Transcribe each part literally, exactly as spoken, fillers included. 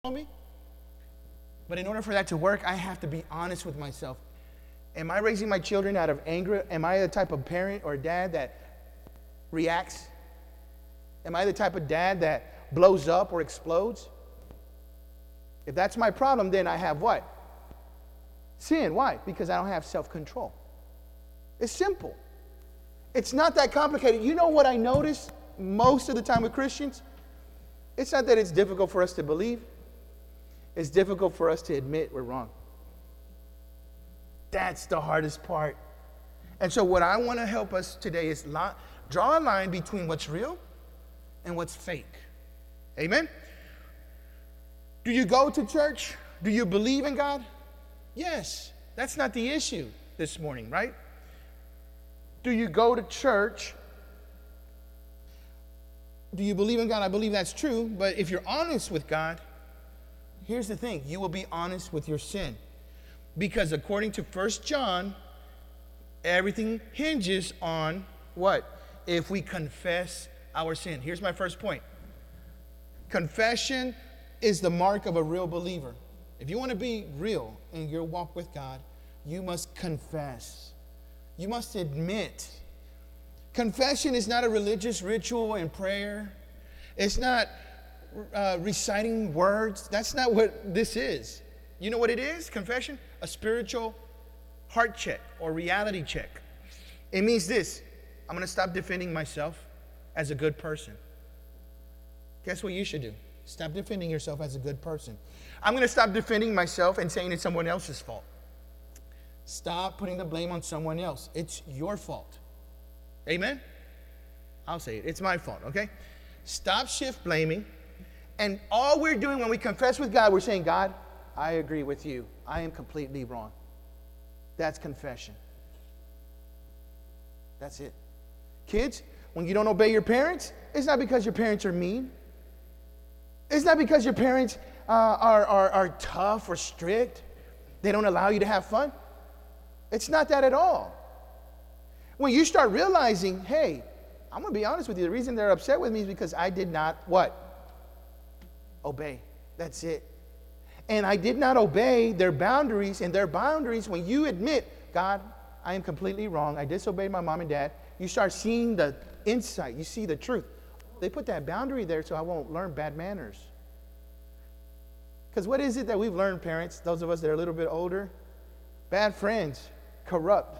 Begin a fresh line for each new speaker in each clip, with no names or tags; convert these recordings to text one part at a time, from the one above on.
me? But in order for that to work, I have to be honest with myself. Am I raising my children out of anger? Am I the type of parent or dad that reacts? Am I the type of dad that blows up or explodes? If that's my problem, then I have what? Sin. Why? Because I don't have self-control. It's simple. It's not that complicated. You know what I notice most of the time with Christians? It's not that it's difficult for us to believe. It's difficult for us to admit we're wrong. That's the hardest part. And so what I want to help us today is lo- draw a line between what's real and what's fake. Amen? Do you go to church? Do you believe in God? Yes. That's not the issue this morning, right? Do you go to church? Do you believe in God? I believe that's true. But if you're honest with God, here's the thing. You will be honest with your sin. Because according to First John, everything hinges on what? If we confess our sin. Here's my first point. Confession is the mark of a real believer. If you want to be real in your walk with God, you must confess. You must admit. Confession is not a religious ritual and prayer. It's not uh, reciting words. That's not what this is. You know what it is? Confession? A spiritual heart check or reality check. It means this. I'm going to stop defending myself as a good person. Guess what you should do? Stop defending yourself as a good person. I'm going to stop defending myself and saying it's someone else's fault. Stop putting the blame on someone else. It's your fault. Amen? I'll say it. It's my fault, okay? Stop shift blaming. And all we're doing when we confess with God, we're saying, God, I agree with you. I am completely wrong. That's confession. That's it. Kids, when you don't obey your parents, it's not because your parents are mean. It's not because your parents uh, are, are, are tough or strict. They don't allow you to have fun. It's not that at all. When you start realizing, hey, I'm going to be honest with you. The reason they're upset with me is because I did not, what? Obey. That's it. And I did not obey their boundaries. And their boundaries, when you admit, God, I am completely wrong. I disobeyed my mom and dad. You start seeing the insight. You see the truth. They put that boundary there so I won't learn bad manners. Because what is it that we've learned, parents, those of us that are a little bit older? Bad friends, corrupt.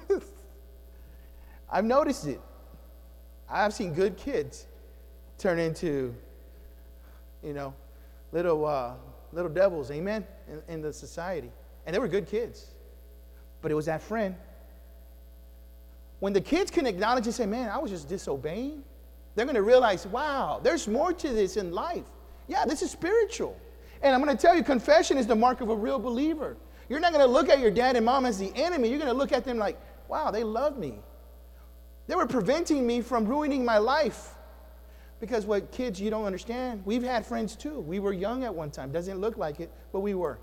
I've noticed it. I've seen good kids turn into, you know, little uh, little devils, amen, in, in the society. And they were good kids. But it was that friend. When the kids can acknowledge and say, man, I was just disobeying, they're going to realize, wow, there's more to this in life. Yeah, this is spiritual. And I'm going to tell you, confession is the mark of a real believer. You're not going to look at your dad and mom as the enemy. You're going to look at them like, wow, they love me. They were preventing me from ruining my life. Because what kids, you don't understand. We've had friends too. We were young at one time. Doesn't look like it, but we were.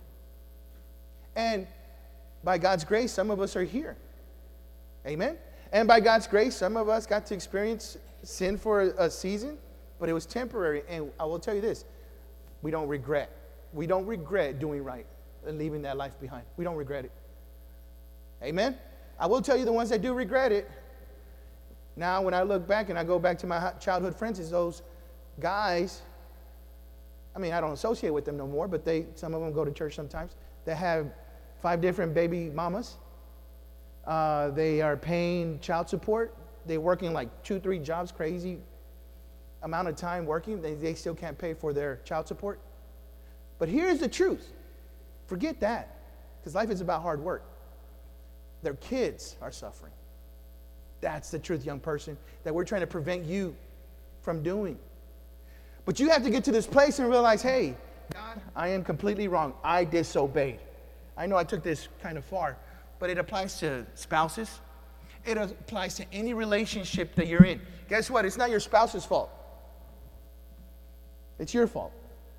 And by God's grace, some of us are here. Amen? And by God's grace, some of us got to experience sin for a, a season, but it was temporary. And I will tell you this, we don't regret. We don't regret doing right and leaving that life behind. We don't regret it. Amen? I will tell you the ones that do regret it. Now, when I look back and I go back to my childhood friends, it's those guys, I mean, I don't associate with them no more, but they, some of them go to church sometimes, that have five different baby mamas. Uh, they are paying child support. They're working like two, three jobs, crazy amount of time working. They, they still can't pay for their child support. But here's the truth. Forget that, because life is about hard work. Their kids are suffering. That's the truth, young person, that we're trying to prevent you from doing. But you have to get to this place and realize, hey, God, I am completely wrong. I disobeyed. I know I took this kind of far, but it applies to spouses. It applies to any relationship that you're in. Guess what? It's not your spouse's fault. It's your fault.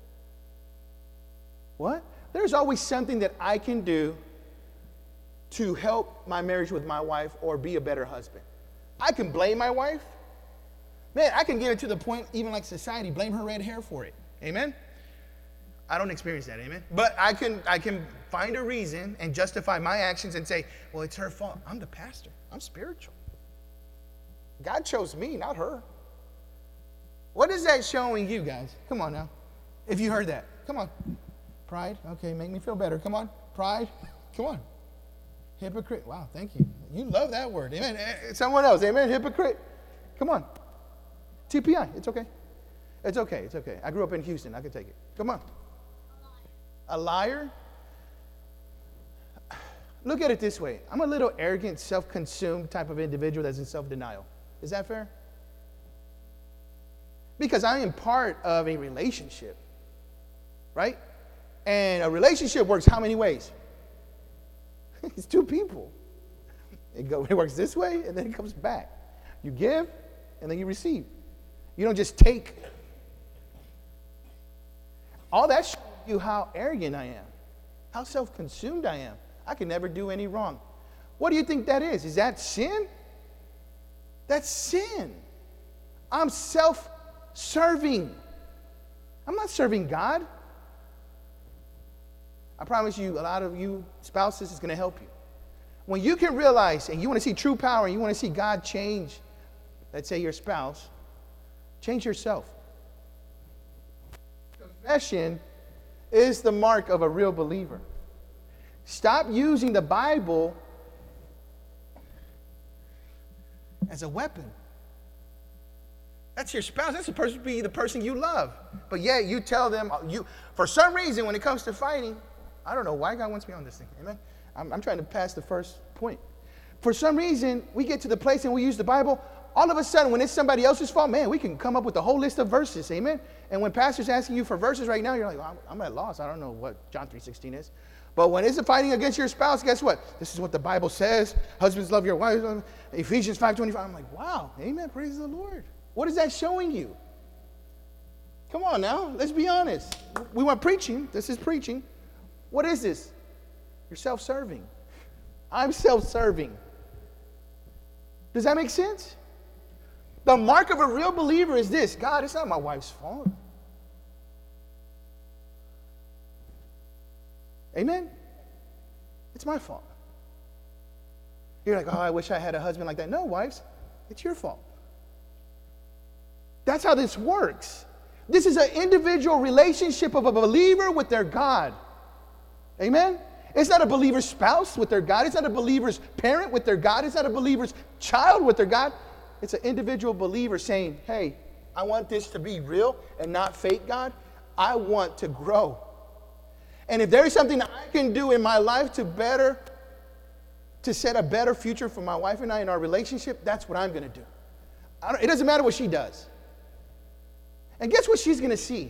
What? There's always something that I can do to help my marriage with my wife or be a better husband. I can blame my wife. Man, I can get it to the point, even like society, blame her red hair for it. Amen? I don't experience that, amen? But I can I can find a reason and justify my actions and say, well, it's her fault. I'm the pastor. I'm spiritual. God chose me, not her. What is that showing you guys? Come on now. If you heard that, come on. Pride, okay, make me feel better. Come on. Pride, come on. Hypocrite, wow, thank you. You love that word, amen. Someone else, amen, hypocrite. Come on. T P I, it's okay. It's okay, it's okay. I grew up in Houston, I can take it. Come on. A liar? Look at it this way. I'm a little arrogant, self-consumed type of individual that's in self-denial. Is that fair? Because I am part of a relationship, right? And a relationship works how many ways? It's two people. It, go, it works this way, and then it comes back. You give, and then you receive. You don't just take. All that shows you how arrogant I am, how self-consumed I am. I can never do any wrong. What do you think that is? Is that sin? That's sin. I'm self-serving. I'm not serving God. I promise you, a lot of you spouses, is going to help you. When you can realize and you want to see true power and you want to see God change, let's say your spouse, change yourself. Confession is the mark of a real believer. Stop using the Bible as a weapon. That's your spouse. That's the person be the person you love. But yet you tell them, you for some reason when it comes to fighting, I don't know why God wants me on this thing. Amen. I'm, I'm trying to pass the first point. For some reason, we get to the place and we use the Bible. All of a sudden, when it's somebody else's fault, man, we can come up with a whole list of verses. Amen. And when pastor's asking you for verses right now, you're like, I'm, I'm at loss. I don't know what John three sixteen is. But when it's a fighting against your spouse, guess what? This is what the Bible says. Husbands, love your wives. Ephesians five twenty-five. I'm like, wow. Amen. Praise the Lord. What is that showing you? Come on now. Let's be honest. We want preaching. This is preaching. What is this? You're self-serving. I'm self-serving. Does that make sense? The mark of a real believer is this. God, it's not my wife's fault. Amen? It's my fault. You're like, oh, I wish I had a husband like that. No, wives, it's your fault. That's how this works. This is an individual relationship of a believer with their God. Amen? It's not a believer's spouse with their God. It's not a believer's parent with their God. It's not a believer's child with their God. It's an individual believer saying, hey, I want this to be real and not fake, God. I want to grow. And if there is something that I can do in my life to better, to set a better future for my wife and I in our relationship, that's what I'm going to do. I don't, it doesn't matter what she does. And guess what she's going to see?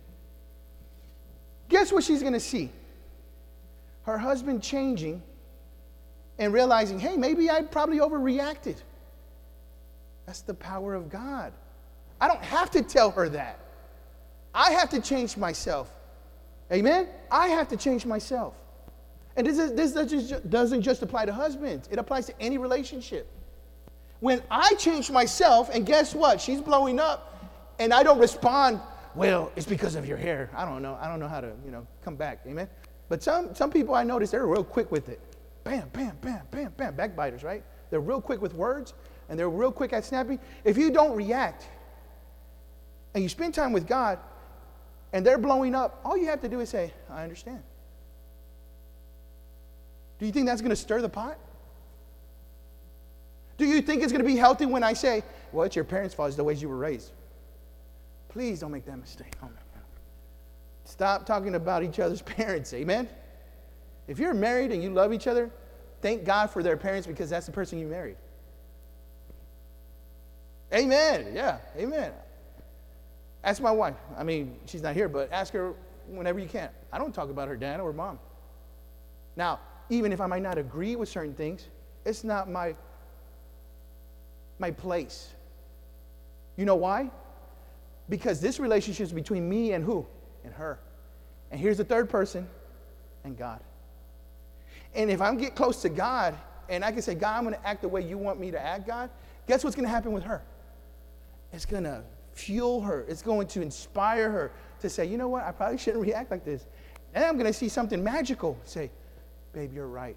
Guess what she's going to see? Her husband changing and realizing, hey, maybe I probably overreacted. That's the power of God. I don't have to tell her that. I have to change myself. Amen? I have to change myself. And this, is, this doesn't just apply to husbands. It applies to any relationship. When I change myself, and guess what? She's blowing up, and I don't respond, well, it's because of your hair. I don't know. I don't know how to, you know, come back. Amen? But some, some people I notice, they're real quick with it. Bam, bam, bam, bam, bam. Backbiters, right? They're real quick with words, and they're real quick at snapping. If you don't react, and you spend time with God, and they're blowing up, all you have to do is say, I understand. Do you think that's going to stir the pot? Do you think it's going to be healthy when I say, well, it's your parents' fault, it's the ways you were raised? Please don't make that mistake. Oh, my God. Stop talking about each other's parents, amen? If you're married and you love each other, thank God for their parents because that's the person you married. Amen, yeah, amen. Ask my wife. I mean, she's not here, but ask her whenever you can. I don't talk about her dad or mom. Now, even if I might not agree with certain things, it's not my, my place. You know why? Because this relationship is between me and who? And her. And here's the third person, and God. And if I get close to God, and I can say, God, I'm going to act the way you want me to act, God, guess what's going to happen with her? It's going to fuel her. It's going to inspire her to say, you know what, I probably shouldn't react like this. And I'm going to see something magical. Say, babe, you're right.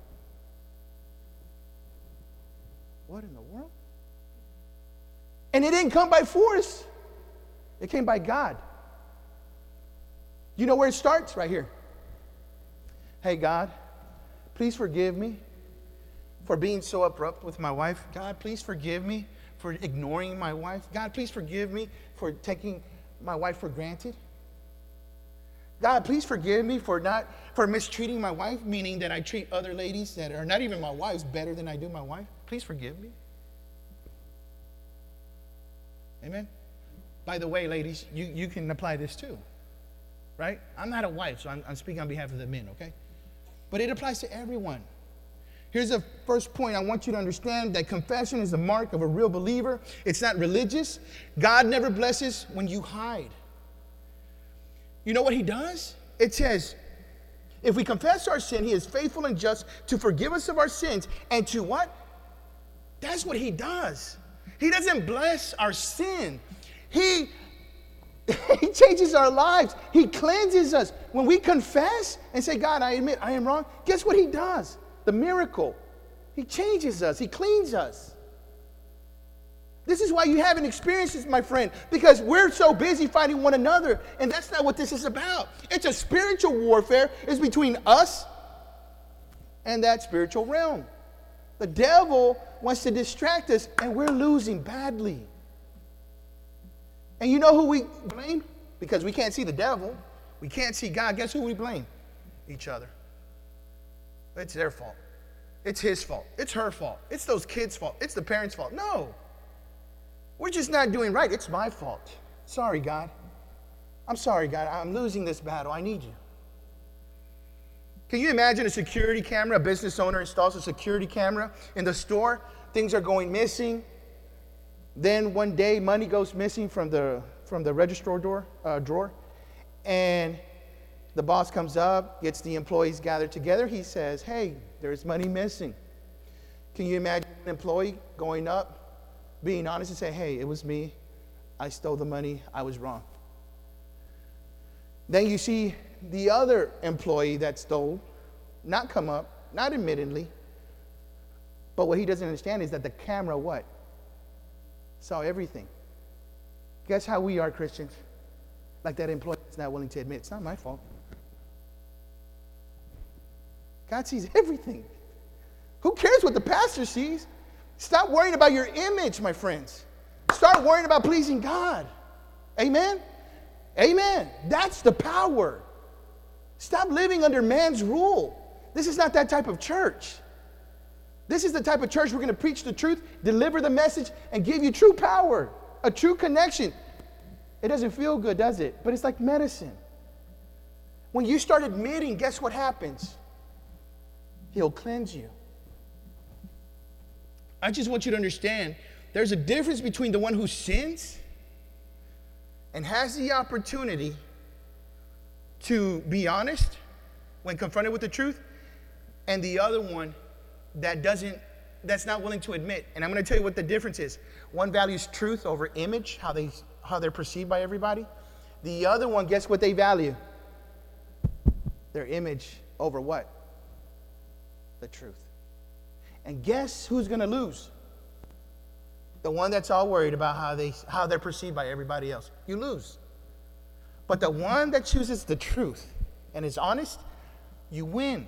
What in the world? And it didn't come by force. It came by God. You know where it starts? Right here. Hey, God, please forgive me for being so abrupt with my wife. God, please forgive me for ignoring my wife. God, please forgive me for taking my wife for granted. God, please forgive me for not for mistreating my wife, meaning that I treat other ladies that are not even my wives better than I do my wife. Please forgive me. Amen. By the way, ladies, you, you can apply this too, right? I'm not a wife, so I'm, I'm speaking on behalf of the men, okay? But it applies to everyone. Here's the first point. I want you to understand that confession is the mark of a real believer. It's not religious. God never blesses when you hide. You know what he does? It says, if we confess our sin, he is faithful and just to forgive us of our sins and to what? That's what he does. He doesn't bless our sin. He, he changes our lives. He cleanses us. When we confess and say, God, I admit I am wrong, guess what he does? The miracle. He changes us. He cleans us. This is why you haven't experienced this, my friend, because we're so busy fighting one another, and that's not what this is about. It's a spiritual warfare. It's between us and that spiritual realm. The devil wants to distract us, and we're losing badly. And you know who we blame? Because we can't see the devil. We can't see God. Guess who we blame? Each other. It's their fault. It's his fault. It's her fault. It's those kids' fault. It's the parents' fault. No. We're just not doing right. It's my fault. Sorry, God. I'm sorry, God. I'm losing this battle. I need you. Can you imagine a security camera? A business owner installs a security camera in the store. Things are going missing. Then one day, money goes missing from the from the register door, uh, drawer. And the boss comes up, gets the employees gathered together. He says, hey, there's money missing. Can you imagine an employee going up, being honest and saying, hey, it was me. I stole the money. I was wrong. Then you see the other employee that stole not come up, not admittedly. But what he doesn't understand is that the camera what? Saw everything. Guess how we are Christians? Like that employee that's not willing to admit, it's not my fault. God sees everything. Who cares what the pastor sees? Stop worrying about your image, my friends. Start worrying about pleasing God. Amen? Amen. That's the power. Stop living under man's rule. This is not that type of church. This is the type of church we're going to preach the truth, deliver the message, and give you true power, a true connection. It doesn't feel good, does it? But it's like medicine. When you start admitting, guess what happens? He'll cleanse you. I just want you to understand, there's a difference between the one who sins and has the opportunity to be honest when confronted with the truth, and the other one that doesn't, that's not willing to admit. And I'm going to tell you what the difference is. One values truth over image, how they how they're perceived by everybody. The other one, guess what they value? Their image over what? The truth. And guess who's going to lose? The one that's all worried about how they how they're perceived by everybody else. You lose. But the one that chooses the truth and is honest, you win.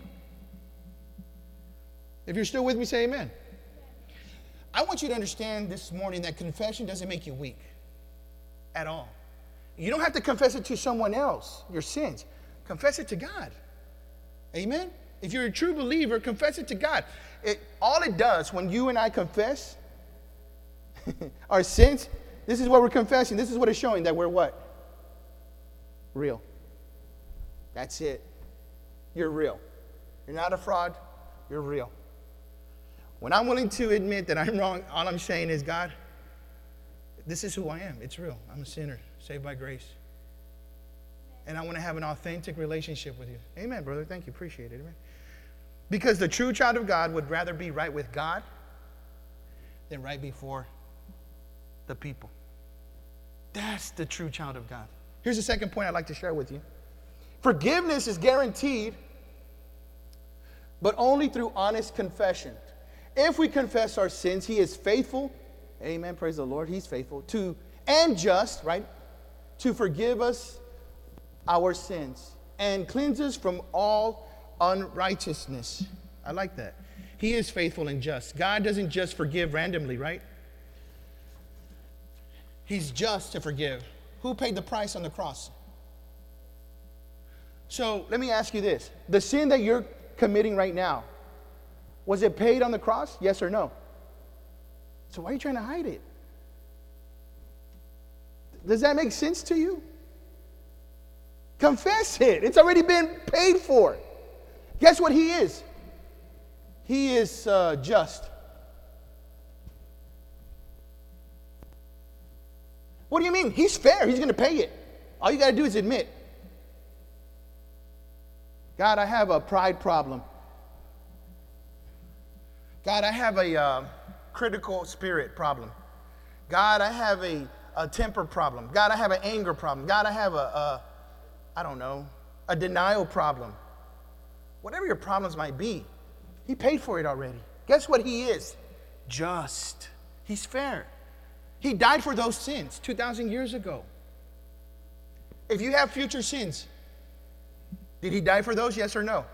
If you're still with me, say amen. I want you to understand this morning that confession doesn't make you weak at all. You don't have to confess it to someone else, your sins. Confess it to God. Amen? If you're a true believer, confess it to God. It, all it does when you and I confess our sins, this is what we're confessing. This is what it's showing, that we're what? Real. That's it. You're real. You're not a fraud. You're real. When I'm willing to admit that I'm wrong, all I'm saying is, God, this is who I am. It's real. I'm a sinner, saved by grace. And I want to have an authentic relationship with you. Amen, brother. Thank you. Appreciate it. Amen. Because the true child of God would rather be right with God than right before the people. That's the true child of God. Here's the second point I'd like to share with you. Forgiveness is guaranteed, but only through honest confession. If we confess our sins, he is faithful. Amen. Praise the Lord. He's faithful to and just, right? To forgive us our sins and cleanse us from all unrighteousness. I like that. He is faithful and just. God doesn't just forgive randomly, right? He's just to forgive. Who paid the price on the cross? So let me ask you this. The sin that you're committing right now, was it paid on the cross? Yes or no? So why are you trying to hide it? Does that make sense to you? Confess it. It's already been paid for. Guess what he is? He is uh, just. What do you mean? He's fair. He's going to pay it. All you got to do is admit. God, I have a pride problem. God, I have a uh, critical spirit problem. God, I have a, a temper problem. God, I have an anger problem. God, I have a, a, I don't know, a denial problem. Whatever your problems might be, he paid for it already. Guess what he is? Just. He's fair. He died for those sins two thousand years ago. If you have future sins, did he die for those? Yes or no?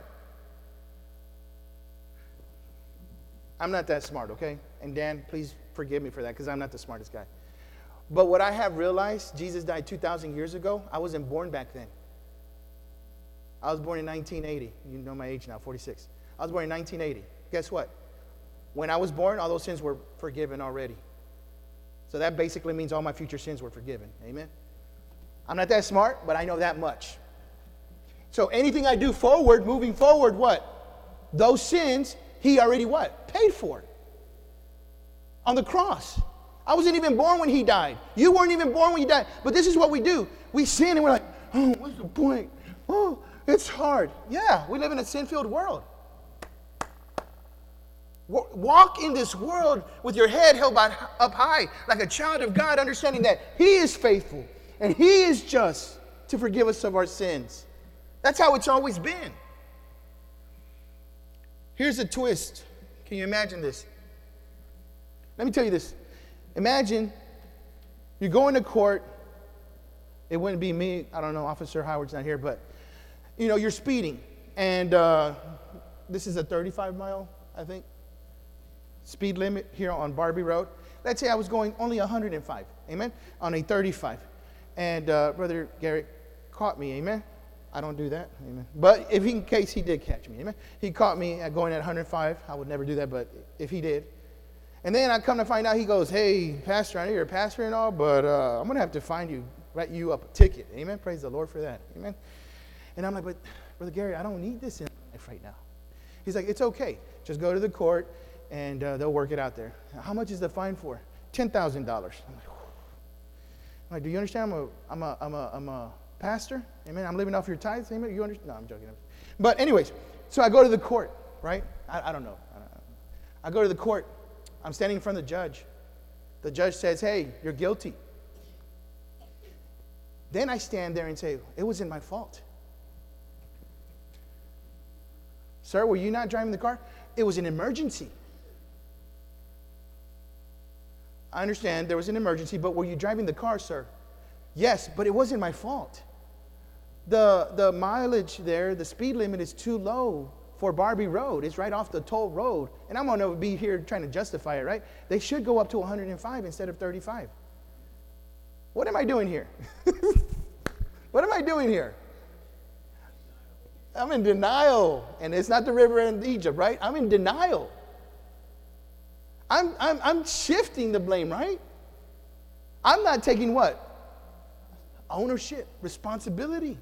I'm not that smart, okay? And Dan, please forgive me for that because I'm not the smartest guy. But what I have realized, Jesus died two thousand years ago. I wasn't born back then. I was born in nineteen eighty. You know my age now, forty-six. I was born in nineteen eighty. Guess what? When I was born, all those sins were forgiven already. So that basically means all my future sins were forgiven. Amen? I'm not that smart, but I know that much. So anything I do forward, moving forward, what? Those sins, he already what? Paid for. On the cross. I wasn't even born when he died. You weren't even born when he died. But this is what we do. We sin and we're like, oh, what's the point? Oh, it's hard. Yeah, we live in a sin-filled world. Walk in this world with your head held up high like a child of God, understanding that he is faithful and he is just to forgive us of our sins. That's how it's always been. Here's a twist. Can you imagine this? Let me tell you this. Imagine you're going to court. It wouldn't be me. I don't know. Officer Howard's not here. But, you know, you're speeding. And uh, this is a thirty-five mile, I think, speed limit here on Barbie Road. Let's say I was going only one hundred five. Amen? On a thirty-five. And uh, Brother Garrett caught me. Amen? I don't do that. Amen. But if in case he did catch me. Amen? He caught me at going at one hundred five. I would never do that, but if he did. And then I come to find out, he goes, hey, Pastor, I know you're a pastor and all, but uh, I'm going to have to find you, write you up a ticket. Amen? Praise the Lord for that. Amen? And I'm like, but Brother Gary, I don't need this in life right now. He's like, it's okay. Just go to the court, and uh, they'll work it out there. How much is the fine for? ten thousand dollars. I'm like, I'm like, do you understand? I'm a, I'm a, I'm a, I'm a pastor. Amen? I'm living off your tithes. Amen? You understand? No, I'm joking. But anyways, so I go to the court, right? I, I don't know. I, don't know. I go to the court. I'm standing in front of the judge. The judge says, hey, you're guilty. Then I stand there and say, it wasn't my fault. Sir, were you not driving the car? It was an emergency. I understand there was an emergency, but were you driving the car, sir? Yes, but it wasn't my fault. The, the mileage there, the speed limit is too low for Barbie Road. It's right off the toll road. And I'm going to be here trying to justify it, right? They should go up to one hundred five instead of thirty-five. What am I doing here? What am I doing here? I'm in denial. And it's not the river in Egypt, right? I'm in denial. I'm, I'm, I'm shifting the blame, right? I'm not taking what? Ownership, responsibility.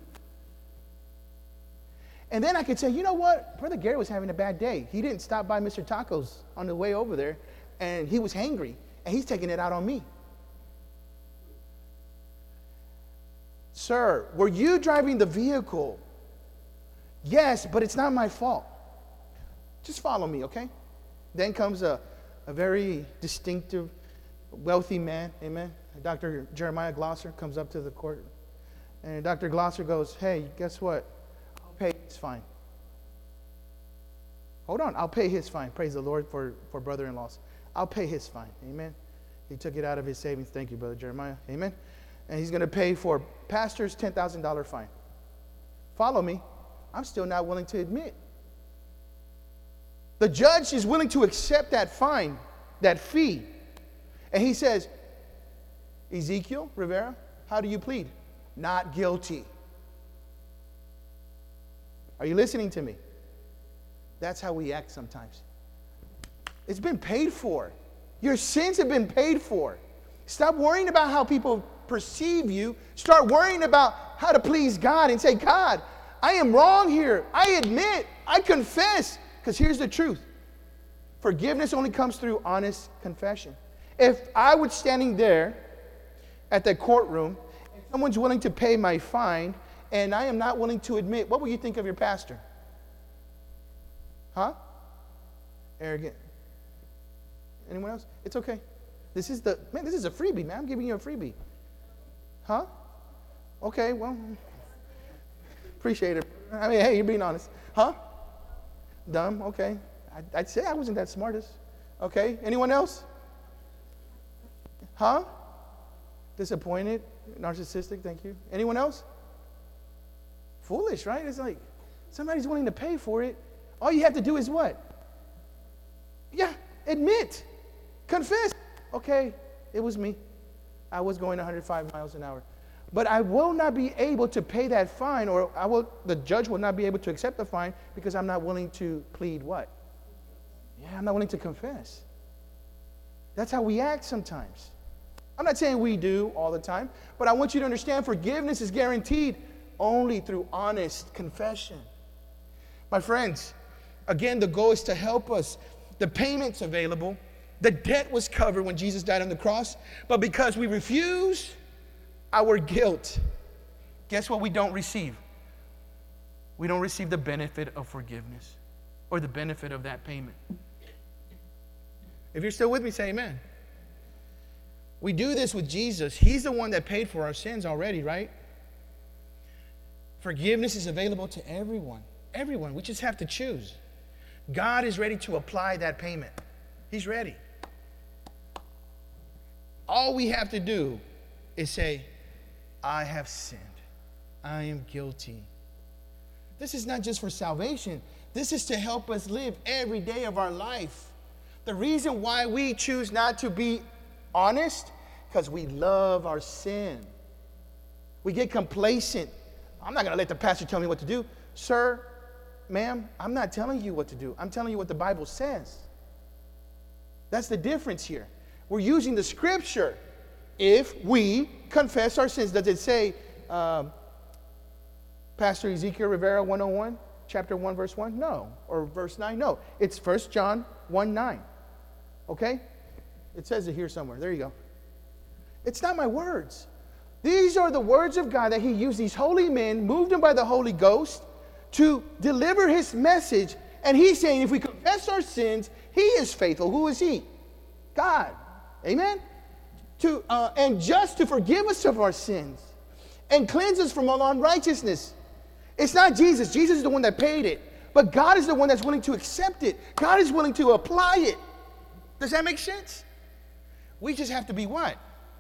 And then I could say, you know what? Brother Gary was having a bad day. He didn't stop by Mister Tacos on the way over there, and he was hangry, and he's taking it out on me. Sir, were you driving the vehicle? Yes, but it's not my fault. Just follow me, okay? Then comes a, a very distinctive, wealthy man, amen? Doctor Jeremiah Glosser comes up to the court, And Doctor Glosser goes, hey, guess what? I'll pay his fine. Hold on, I'll pay his fine. Praise the Lord for, for brother-in-laws. I'll pay his fine. Amen. He took it out of his savings. Thank you, Brother Jeremiah. Amen. And he's going to pay for pastor's ten thousand dollars fine. Follow me. I'm still not willing to admit. The judge is willing to accept that fine, that fee. And he says, Ezekiel Rivera, how do you plead? Not guilty. Are you listening to me? That's how we act sometimes. It's been paid for. Your sins have been paid for. Stop worrying about how people perceive you. Start worrying about how to please God and say, God, I am wrong here. I admit, I confess. Because here's the truth. Forgiveness only comes through honest confession. If I was standing there at the courtroom and someone's willing to pay my fine and I am not willing to admit, what will you think of your pastor? Huh? Arrogant. Anyone else? It's okay. This is the, man, this is a freebie, man. I'm giving you a freebie. Huh? Okay, well, appreciate it. I mean, hey, you're being honest. Huh? Dumb, okay. I, I'd say I wasn't that smartest. Okay, anyone else? Huh? Disappointed, narcissistic, thank you. Anyone else? Foolish, right? It's like somebody's willing to pay for it. All you have to do is what? Yeah, admit. Confess. Okay, it was me. I was going one hundred five miles an hour. But I will not be able to pay that fine, or I will, the judge will not be able to accept the fine because I'm not willing to plead what? Yeah, I'm not willing to confess. That's how we act sometimes. I'm not saying we do all the time, but I want you to understand forgiveness is guaranteed only through honest confession. My friends, again, the goal is to help us. The payment's available. The debt was covered when Jesus died on the cross. But because we refuse our guilt, guess what we don't receive? We don't receive the benefit of forgiveness or the benefit of that payment. If you're still with me, say amen. We do this with Jesus. He's the one that paid for our sins already, right? Forgiveness is available to everyone. Everyone. We just have to choose. God is ready to apply that payment. He's ready. All we have to do is say, I have sinned. I am guilty. This is not just for salvation. This is to help us live every day of our life. The reason why we choose not to be honest, because we love our sin. We get complacent. I'm not going to let the pastor tell me what to do. Sir, ma'am, I'm not telling you what to do. I'm telling you what the Bible says. That's the difference here. We're using the scripture. If we confess our sins, does it say, um, Pastor Ezekiel Rivera one oh one, chapter one, verse one? No. Or verse nine? No. It's First John one nine. Okay? It says it here somewhere. There you go. It's not my words. These are the words of God that he used these holy men, moved them by the Holy Ghost, to deliver his message. And he's saying if we confess our sins, he is faithful. Who is he? God. Amen? To, uh, and just to forgive us of our sins and cleanse us from all unrighteousness. It's not Jesus. Jesus is the one that paid it. But God is the one that's willing to accept it. God is willing to apply it. Does that make sense? We just have to be what?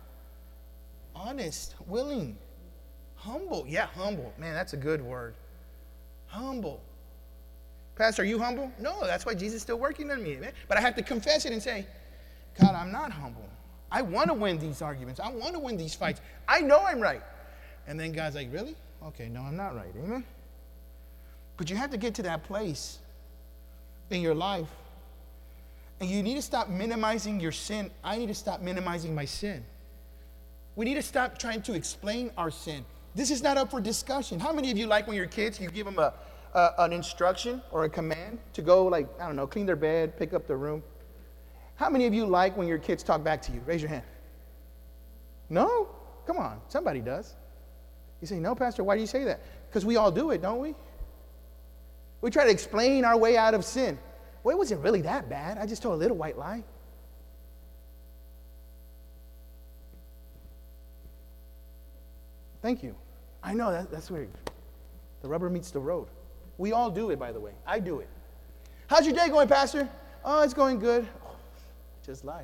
Honest, willing, humble. Yeah, humble. Man, that's a good word. Humble. Pastor, are you humble? No, that's why Jesus is still working on me. Man. But I have to confess it and say, God, I'm not humble. I want to win these arguments. I want to win these fights. I know I'm right. And then God's like, really? Okay, no, I'm not right. Amen? But you have to get to that place in your life. And you need to stop minimizing your sin. I need to stop minimizing my sin. We need to stop trying to explain our sin. This is not up for discussion. How many of you like when your kids, you give them a, a, an instruction or a command to go, like, I don't know, clean their bed, pick up their room? How many of you like when your kids talk back to you? Raise your hand. No? Come on. Somebody does. You say, no, Pastor, why do you say that? Because we all do it, don't we? We try to explain our way out of sin. Well, it wasn't really that bad. I just told a little white lie. Thank you. I know, that, that's where the rubber meets the road. We all do it, by the way. I do it. How's your day going, Pastor? Oh, it's going good. Oh, just lied.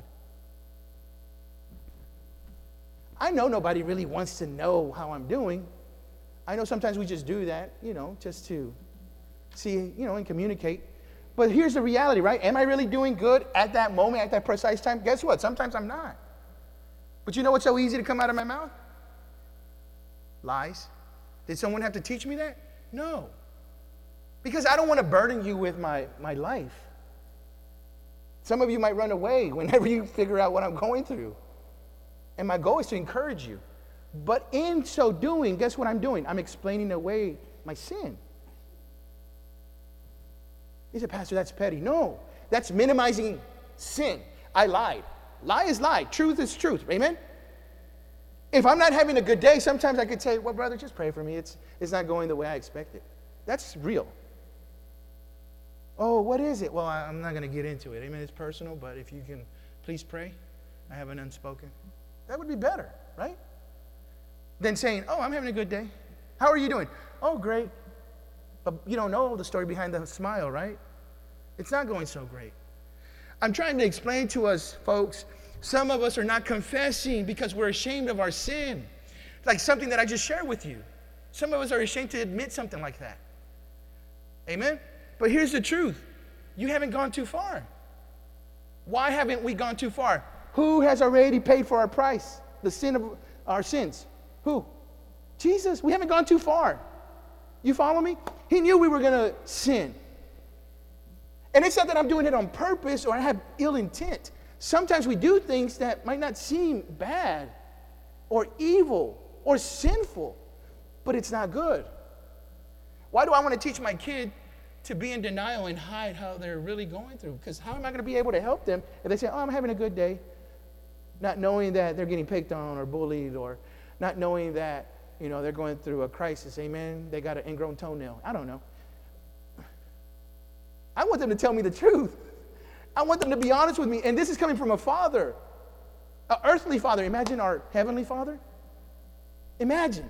I know nobody really wants to know how I'm doing. I know sometimes we just do that, you know, just to see, you know, and communicate. But here's the reality, right? Am I really doing good at that moment, at that precise time? Guess what? Sometimes I'm not. But you know what's so easy to come out of my mouth? Lies. Did someone have to teach me that? No. Because I don't want to burden you with my, my life. Some of you might run away whenever you figure out what I'm going through. And my goal is to encourage you. But in so doing, guess what I'm doing? I'm explaining away my sin. You said, Pastor, that's petty. No, that's minimizing sin. I lied. Lie is lie. Truth is truth. Amen? If I'm not having a good day, sometimes I could say, well, brother, just pray for me. It's, it's not going the way I expected. That's real. Oh, what is it? Well, I, I'm not going to get into it. Amen. It's personal, but if you can please pray. I have an unspoken. That would be better, right? Than saying, oh, I'm having a good day. How are you doing? Oh, great. But you don't know the story behind the smile, right? It's not going so great. I'm trying to explain to us, folks, some of us are not confessing because we're ashamed of our sin. Like something that I just shared with you. Some of us are ashamed to admit something like that. Amen? But here's the truth. You haven't gone too far. Why haven't we gone too far? Who has already paid for our price? The sin of our sins. Who? Jesus. We haven't gone too far. You follow me? He knew we were going to sin. And it's not that I'm doing it on purpose or I have ill intent. Sometimes we do things that might not seem bad or evil or sinful, but it's not good. Why do I want to teach my kid to be in denial and hide how they're really going through? Because how am I going to be able to help them if they say, oh, I'm having a good day, not knowing that they're getting picked on or bullied, or not knowing that, you know, they're going through a crisis, amen? They got an ingrown toenail. I don't know. I want them to tell me the truth. I want them to be honest with me. And this is coming from a father, an earthly father. Imagine our heavenly Father. Imagine.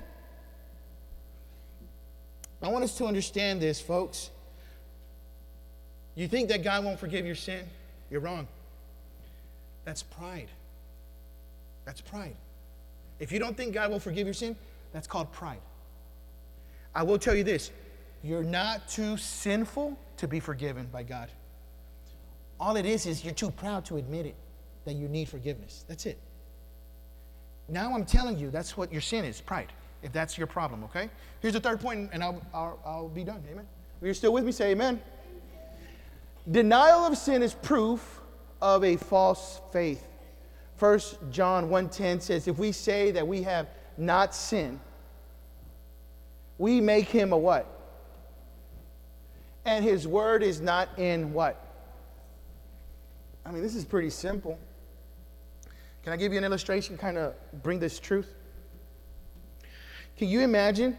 I want us to understand this, folks. You think that God won't forgive your sin? You're wrong. That's pride. That's pride. If you don't think God will forgive your sin, that's called pride. I will tell you this. You're not too sinful to be forgiven by God. All it is is you're too proud to admit it, that you need forgiveness. That's it. Now I'm telling you, that's what your sin is, pride, if that's your problem, okay? Here's the third point, and I'll, I'll, I'll be done, amen? If you're still with me, say amen. Denial of sin is proof of a false faith. First John one ten says, if we say that we have not sinned, we make him a what? And his word is not in what? I mean, this is pretty simple. Can I give you an illustration, kind of bring this truth? Can you imagine?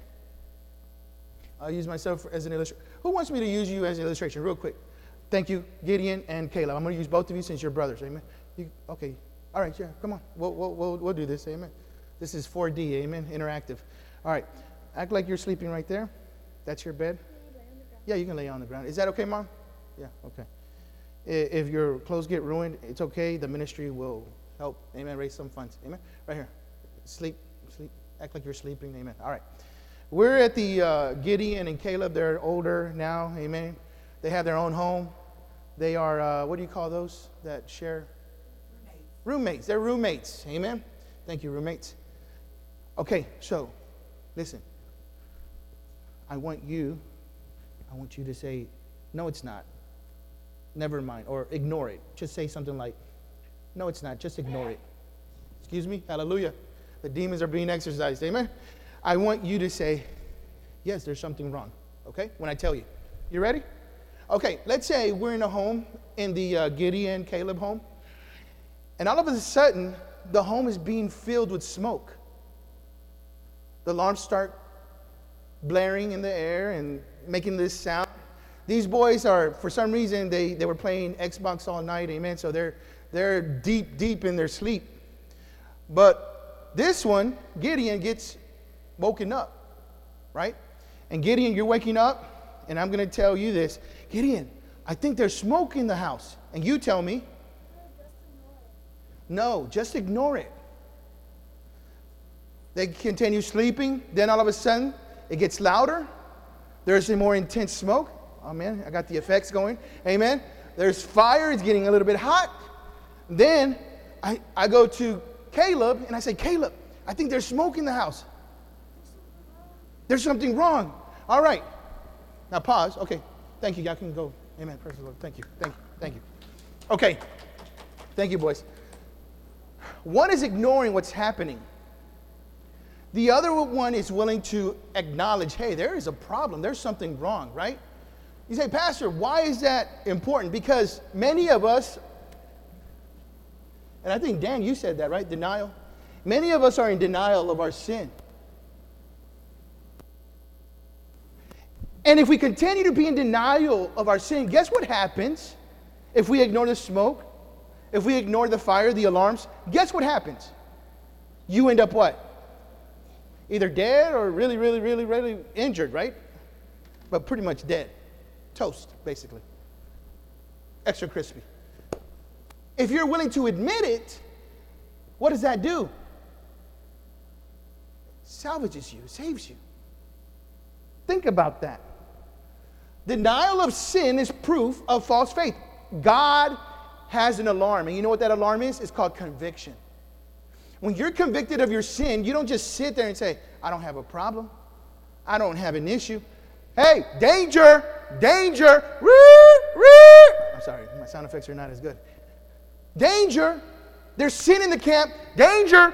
I'll use myself as an illustration. Who wants me to use you as an illustration? Real quick. Thank you, Gideon and Caleb. I'm going to use both of you since you're brothers. Amen. You, okay. All right. Yeah. Come on. We'll, we'll, we'll, we'll do this. Amen. This is four D. Amen. Interactive. All right. Act like you're sleeping right there. That's your bed. Yeah, you can lay on the ground. Is that okay, Mom? Yeah. Okay. If your clothes get ruined, it's okay. The ministry will help. Amen. Raise some funds. Amen. Right here. Sleep. Sleep. Act like you're sleeping. Amen. All right. We're at the uh, Gideon and Caleb. They're older now. Amen. They have their own home. They are, uh, what do you call those that share? Roommates. Roommates. They're roommates. Amen. Thank you, roommates. Okay, so listen. I want you, I want you to say, no, it's not. Never mind. Or ignore it. Just say something like, no, it's not. Just ignore it. Excuse me? Hallelujah. The demons are being exorcised. Amen. I want you to say, yes, there's something wrong. Okay? When I tell you. You ready? Okay, let's say we're in a home, in the uh, Gideon Caleb home, and all of a sudden, the home is being filled with smoke. The alarms start blaring in the air and making this sound. These boys are, for some reason, they, they were playing Xbox all night, amen, so they're, they're deep, deep in their sleep. But this one, Gideon, gets woken up, right? And Gideon, you're waking up, and I'm going to tell you this. Gideon, I think there's smoke in the house. And you tell me. No, just ignore it. They continue sleeping. Then all of a sudden, it gets louder. There's a more intense smoke. Oh, man, I got the effects going. Amen. There's fire. It's getting a little bit hot. Then I, I go to Caleb, and I say, Caleb, I think there's smoke in the house. There's something wrong. All right. Now pause. Okay. Thank you. Y'all can go. Amen. Praise the Lord. Thank you. Thank you. Thank you. Okay. Thank you, boys. One is ignoring what's happening. The other one is willing to acknowledge, hey, there is a problem. There's something wrong, right? You say, Pastor, why is that important? Because many of us, and I think, Dan, you said that, right? Denial. Many of us are in denial of our sin. And if we continue to be in denial of our sin, guess what happens if we ignore the smoke? If we ignore the fire, the alarms, guess what happens? You end up what? Either dead or really, really, really, really injured, right? But pretty much dead. Toast, basically. Extra crispy. If you're willing to admit it, what does that do? Salvages you, saves you. Think about that. Denial of sin is proof of false faith. God has an alarm, and you know what that alarm is? It's called conviction. When you're convicted of your sin, you don't just sit there and say, I don't have a problem. I don't have an issue. Hey, danger, danger. I'm sorry, my sound effects are not as good. Danger. There's sin in the camp. Danger.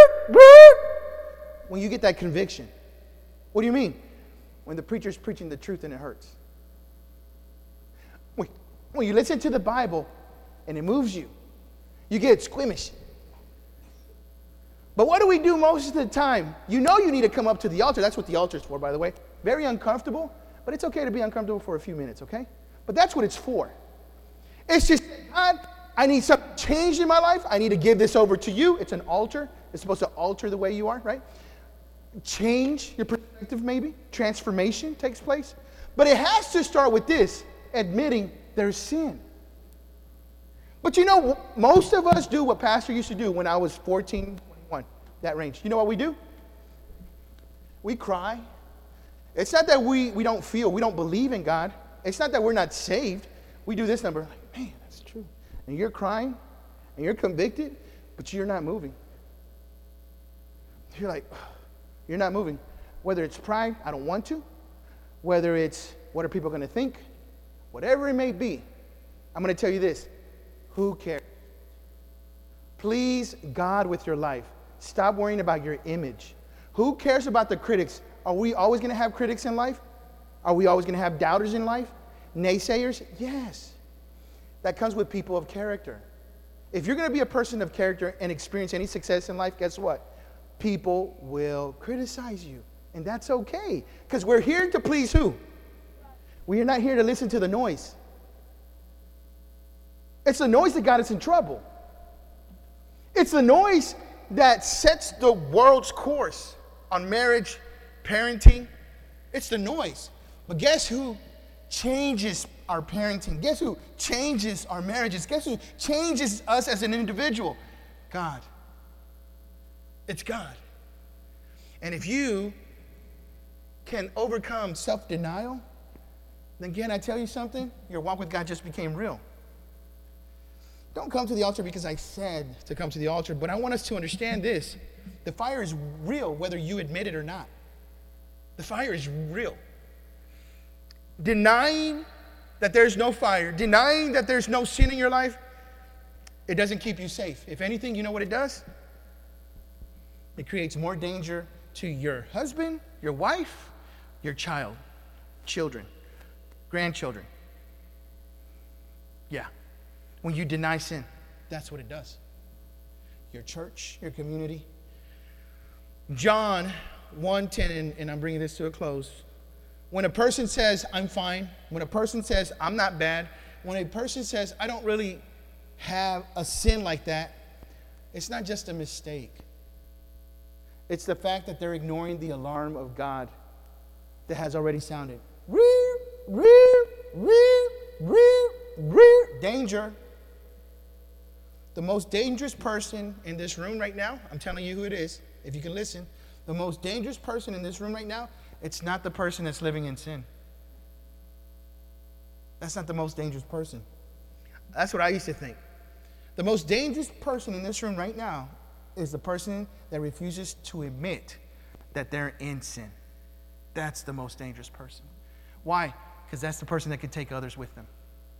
When you get that conviction, what do you mean? When the preacher's preaching the truth and it hurts. When, when you listen to the Bible and it moves you, you get squeamish. But what do we do most of the time? You know you need to come up to the altar. That's what the altar is for, by the way. Very uncomfortable, but it's okay to be uncomfortable for a few minutes, okay? But that's what it's for. It's just, God, I need something changed in my life. I need to give this over to you. It's an altar. It's supposed to alter the way you are, right? Change your perspective, maybe. Transformation takes place. But it has to start with this, admitting there's sin. But you know, most of us do what Pastor used to do when I was fourteen, twenty-one, that range. You know what we do? We cry. It's not that we, we don't feel, we don't believe in God. It's not that we're not saved. We do this number, like, man, that's true. And you're crying, and you're convicted, but you're not moving. You're like, you're not moving. Whether it's pride, I don't want to. Whether it's, what are people going to think? Whatever it may be, I'm going to tell you this. Who cares? Please God with your life. Stop worrying about your image. Who cares about the critics? Are we always going to have critics in life? Are we always going to have doubters in life? Naysayers? Yes. That comes with people of character. If you're going to be a person of character and experience any success in life, guess what? People will criticize you. And that's okay. Because we're here to please who? We are not here to listen to the noise. It's the noise that got us in trouble. It's the noise that sets the world's course on marriage, parenting. It's the noise. But guess who changes our parenting? Guess who changes our marriages? Guess who changes us as an individual? God. It's God. And if you can overcome self-denial, then again, I tell you something, your walk with God just became real. Don't come to the altar because I said to come to the altar, but I want us to understand this. The fire is real whether you admit it or not. The fire is real. Denying that there's no fire, denying that there's no sin in your life, it doesn't keep you safe. If anything, you know what it does? It creates more danger to your husband, your wife, your child, children, grandchildren. Yeah. When you deny sin, that's what it does. Your church, your community. John one ten, and, and I'm bringing this to a close. When a person says, I'm fine, when a person says, I'm not bad, when a person says, I don't really have a sin like that, it's not just a mistake. It's the fact that they're ignoring the alarm of God that has already sounded. Danger. The most dangerous person in this room right now, I'm telling you who it is, if you can listen, the most dangerous person in this room right now, it's not the person that's living in sin. That's not the most dangerous person. That's what I used to think. The most dangerous person in this room right now is the person that refuses to admit that they're in sin. That's the most dangerous person. Why? Because that's the person that can take others with them.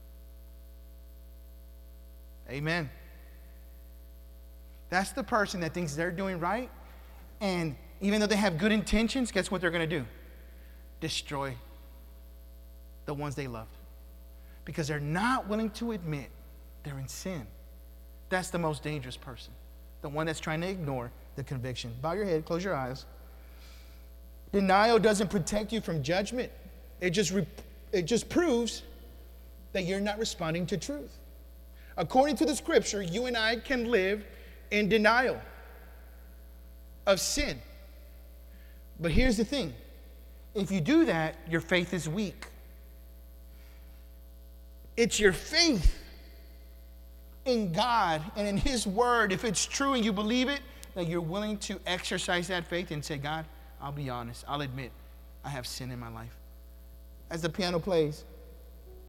Amen. That's the person that thinks they're doing right, and even though they have good intentions, guess what they're going to do? Destroy the ones they loved. Because they're not willing to admit they're in sin. That's the most dangerous person. The one that's trying to ignore the conviction. Bow your head, close your eyes. Denial doesn't protect you from judgment. It just, re- it just proves that you're not responding to truth. According to the scripture, you and I can live in denial of sin. But here's the thing. If you do that, your faith is weak. It's your faith in God and in His Word, if it's true and you believe it, that you're willing to exercise that faith and say, God, I'll be honest. I'll admit I have sin in my life. As the piano plays,